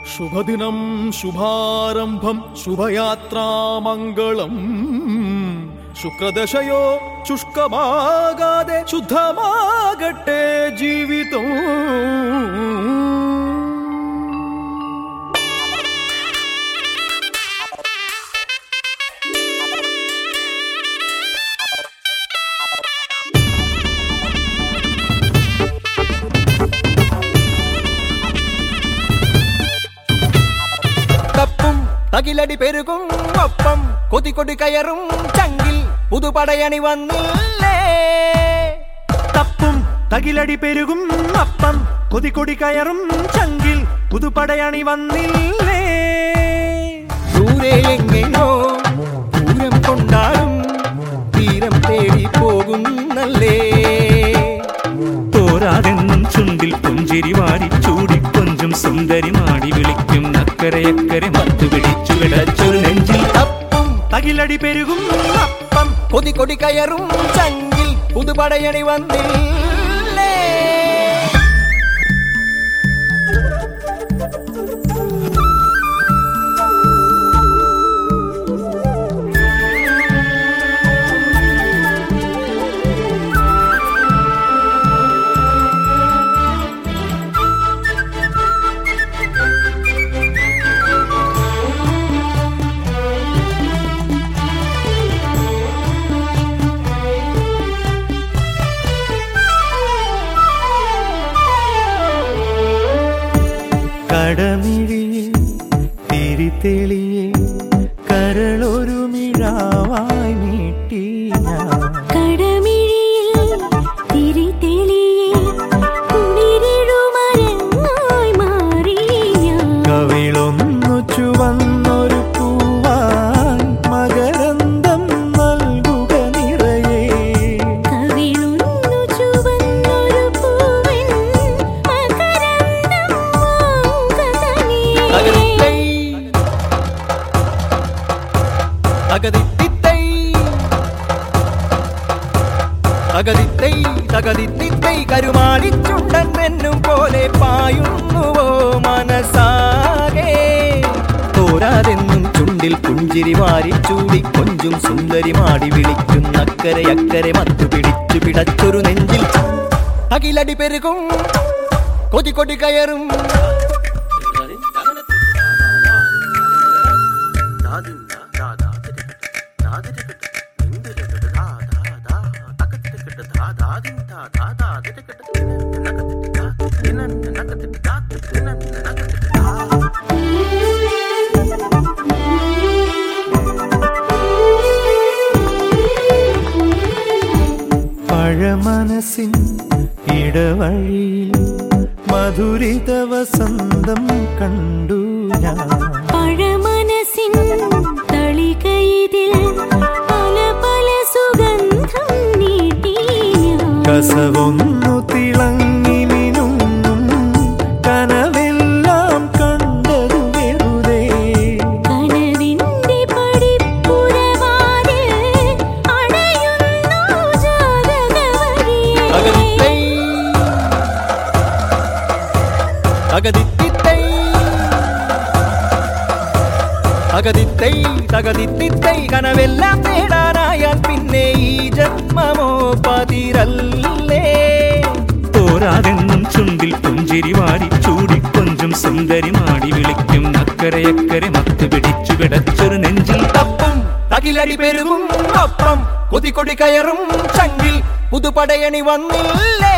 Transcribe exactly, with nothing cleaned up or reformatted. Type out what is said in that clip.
ശുഭദിനം ശുഭാരംഭം ശുഭയാത്രാമംഗളം. ശുക്രദശയോ ശുഷ്കമാകാതെ ശുദ്ധമാകട്ടെ ജീവിതം. തകിലടി പെരുകും ഒപ്പം കൊതികൊടി കയറും ചങ്കിൽ പുതുപടയണി വന്നില്ലേ. തപ്പും തകിലടി പെരുകും അപ്പം കൊതികൊടി കയറും ചങ്കിൽ പുതുപടയണി വന്നില്ലേ. ദൂരെ എങ്ങെയോ പൂരം കൊണ്ടാടും തീരം തേടി പോകുന്നല്ലേ. തോരാതെന്നും ചുണ്ടിൽ പുഞ്ചിരി വാരി ചൂടി കൊഞ്ചും സുന്ദരി മാടി വിളിക്കും അക്കരയക്കരെ മത്തു പിടിച്ചു വിടച്ചൊരു നെഞ്ചിൽ. തപ്പും തകിലടി പെരുകും അപ്പം കൊതികൊടി കയറും ചങ്കിൽ പുതുപടയണി വന്നില്ലേ. കടമിഴിയെ തിരിതെളിയെ കരളൊരു മിഴാവായി നീട്ടി ഞാൻ. കടമിഴിയിൽ തിരിതെളിയെ കുളിരിടുമരങ്ങായി മാറി ഞാൻ. കവിളൊന്നു ചുവന്നൊരു പൂവാൻ മകരന്തം നൽകുക നിറയെ. കവിളൊന്നു ചുവന്നൊരു പൂവൻ മകരന്തം വാങ്ങുക തനിയെ. തകതിത്തിത്തൈ തകതിത്തൈ തകതിത്തിത്തൈ കരുമാടിച്ചുണ്ടൻ എന്നും പോലെ പായുന്നുവോ മനസാകെ. തോരാതെന്നും ചുണ്ടിൽ പുഞ്ചിരി വാരി ചൂടി കൊഞ്ചും സുന്ദരി മാടി വിളിക്കും അക്കരെ അക്കരെ മത്തു പിടിച്ചു പിടച്ചൊരു നെഞ്ചിൽ. അകിലടി പെരുകും കൊതികൊടി കയറും പഴമനസിൻ ഇടവഴിയിൽ മധുരിത വസന്തം കണ്ടു ഞാൻ. പഴമനസിൻ തളികയിതിൽ പല പല സുഗന്ധം നീട്ടി ഞാൻ. കസവൊന്നു തിളങ്ങി മിനുങ്ങും കനവെല്ലാം കണ്ടതു വെറുതെ. കനവിന്റെ പടിപ്പുരവാതിൽ അണയുന്നു ജാതകവഴിയെ. തകതിത്തിത്തൈ തകതിത്തൈ തകതിത്തിത്തൈ കനവെല്ലാം നേടാനായാൽ പിന്നെ ഈ ജന്മമോ പതിരല്ലേ. തോരാതെന്നും ചുണ്ടിൽ പുഞ്ചിരി വാരി ചൂടി കൊഞ്ചും സുന്ദരി മാടി വിളിക്കും അക്കരയക്കരെ മത്തു പിടിച്ചു വിടച്ചൊരു നെഞ്ചിൽ. തപ്പും തകിലടി പെരുകും ഒപ്പം കൊതികൊടി കയറും ചങ്കിൽ പുതുപടയണി വന്നില്ലേ.